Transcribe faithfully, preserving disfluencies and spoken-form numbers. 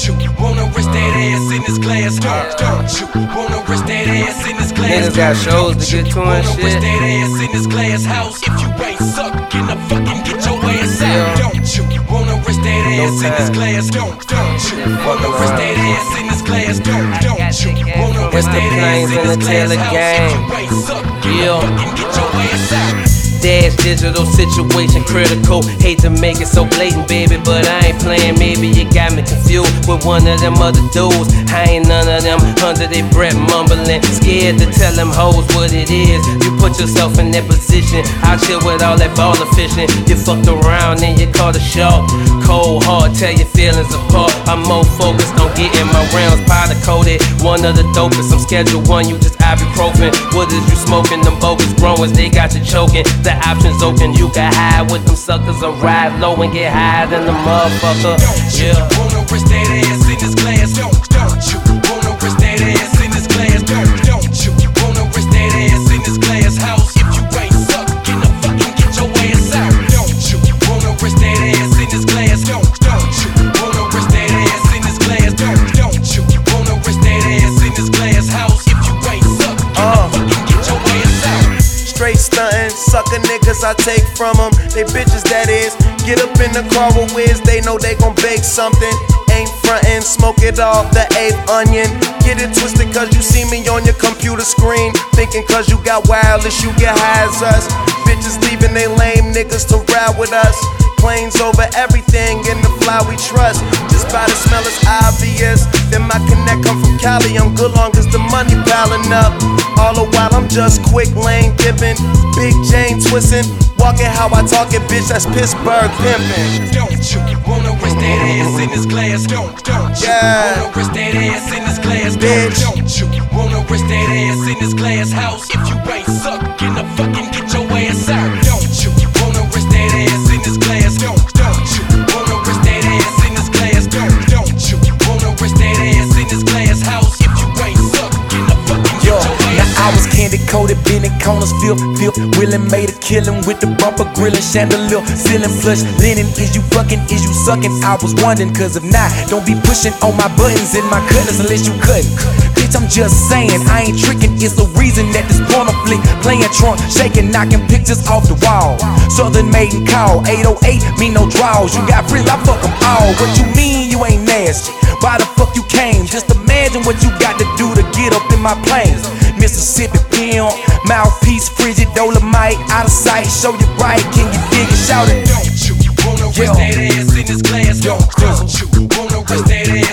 you wanna rest that ass in this glass? Don't, don't you wanna rest that ass in this glass? Niggas got shows to get to and shit. Rest that ass in this glass house. If you ain't suckin', I fucking get your ass out. Don't you wanna rest that ass in this glass? Don't, don't you wanna rest that ass in this glass? Don't, don't you wanna rest that ass in this glass house? If you ain't suckin', I fucking get your ass out. Dash digital situation critical. Hate to make it so blatant, baby, but I ain't playing. Maybe you got me confused with one of them other dudes. I ain't none of them under their breath mumbling, scared to tell them hoes what it is. You put yourself in that position. I chill with all that baller fishing. You fucked around and you caught a shark. Cold hard, tear your feelings apart. I'm more focused on getting my rounds powder coated. One of the dopest, I'm schedule one, you just ibuprofen. What is you smoking? Them bogus growers, they got you choking. The options open, you can hide with them suckers or ride low and get higher than the motherfucker. Don't you yeah. wanna rest that ass in this glass? Don't, don't you wanna rest that ass in this glass? Don't, don't you wanna rest that ass in this glass house? If you ain't suckin', I fucking get your ass out. Don't you wanna rest that ass in this glass? Don't, don't you wanna rest that ass in this glass? Don't, don't you wanna rest that ass in this glass house? If you ain't suckin', I fucking get your ass out. Straight stuntin', sucker niggas I take from them. They bitches, that is. Get up in the car with Wiz, they know they gon' bake something. Ain't frontin', smoke it off the eighth onion. Get it twisted cause you see me on your computer screen. Thinking cause you got wireless, you get high as us. Bitches leaving they lame niggas to ride with us. Planes over everything, in the fly we trust. Just by the smell it's obvious. Then my connect come from Cali, I'm good long as the money piling up. All the while I'm just quick lane dipping, big chain twisting, walking how I talk it, bitch, that's Pittsburgh pimping. Don't you wanna rest that ass in this glass? Don't, don't you yeah. wanna rest that ass in this glass? Bitch. Don't, don't you wanna rest that ass in this glass house? If you ain't suckin', I fucking get your ass out. Don't you wanna rest that ass in this glass? Don't, don't you wanna rest that ass in this glass? Don't, don't you wanna rest that ass in this glass house? If you ain't suckin', I fucking get your ass out. I was candy coated, been in corners, feel, feel, willin', made a killin' with the bumper grillin', chandelier, ceiling flush, linen. Is you fucking, is you sucking? I was wondering, cause if not, don't be pushing on my buttons and my cutters unless you cutting. Bitch, I'm just saying, I ain't tricking. It's the reason that this porno flick playing trunk, shaking, knocking pictures off the wall. Southern maiden call, eight oh eight, me no draws. You got frills, I fuck them all. What you mean you ain't nasty? Why the fuck you came? Just imagine what you got to do to get up in my planes. Mississippi pimp, mouthpiece, frigid, dolomite, out of sight, show you right, can you dig it, shout it? Don't you wanna rest that ass in this glass? Don't, don't you wanna rest that ass